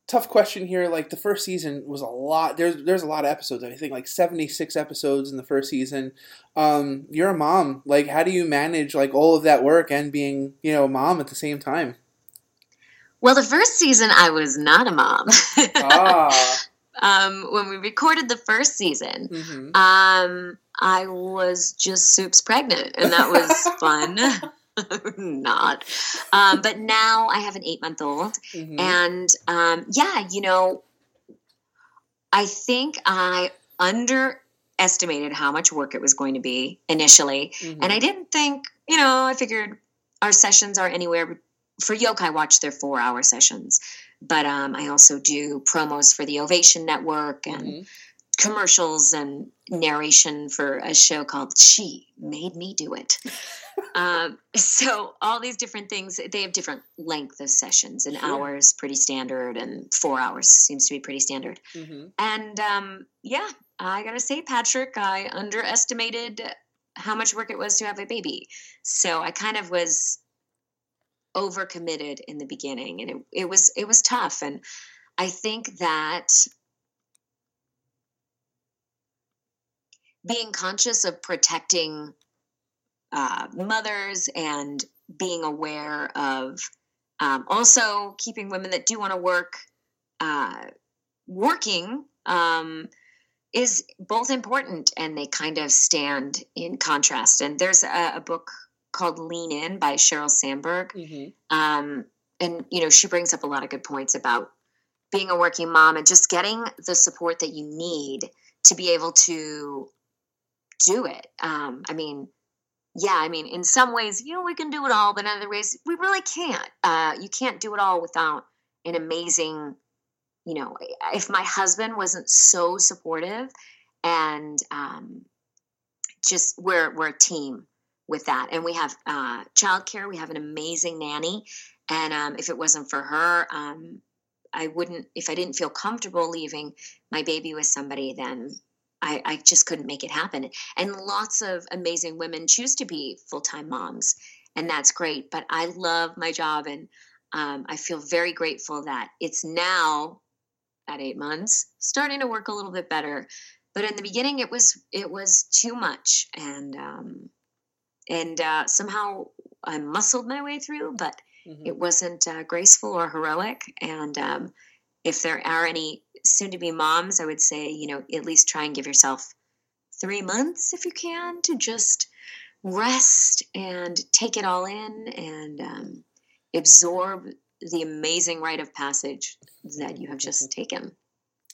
tough question here. Like the first season was a lot. There's a lot of episodes. I think like 76 episodes in the first season. You're a mom. Like, how do you manage like all of that work and being, a mom at the same time? Well, the first season I was not a mom. When we recorded the first season, Mm-hmm. I was just soups pregnant, and that was fun. Not. But now I have an 8-month-old, Mm-hmm. and I think I underestimated how much work it was going to be initially, Mm-hmm. and I didn't think, I figured our sessions are anywhere. For Yoke, I watch their 4-hour sessions, but I also do promos for the Ovation Network and Mm-hmm. commercials and narration for a show called She Made Me Do It. So all these different things, they have different length of sessions. An Sure. hour is pretty standard, and 4 hours seems to be pretty standard. Mm-hmm. And I gotta say, Patrick, I underestimated how much work it was to have a baby. So I kind of was overcommitted in the beginning, and it was tough. And I think that being conscious of protecting mothers and being aware of also keeping women that do want to work working is both important, and they kind of stand in contrast. And there's a book called Lean In by Sheryl Sandberg. Mm-hmm. And, she brings up a lot of good points about being a working mom and just getting the support that you need to be able to do it. In some ways, we can do it all, but in other ways, we really can't. You can't do it all without an amazing, if my husband wasn't so supportive, and just we're a team with that. And we have childcare. We have an amazing nanny. And if it wasn't for her, if I didn't feel comfortable leaving my baby with somebody, then I just couldn't make it happen. And lots of amazing women choose to be full-time moms, and that's great. But I love my job, and I feel very grateful that it's now, at 8 months, starting to work a little bit better. But in the beginning, it was too much, and somehow I muscled my way through, but Mm-hmm. it wasn't graceful or heroic. And if there are any soon-to-be moms, I would say, at least try and give yourself 3 months, if you can, to just rest and take it all in and absorb the amazing rite of passage that you have just taken.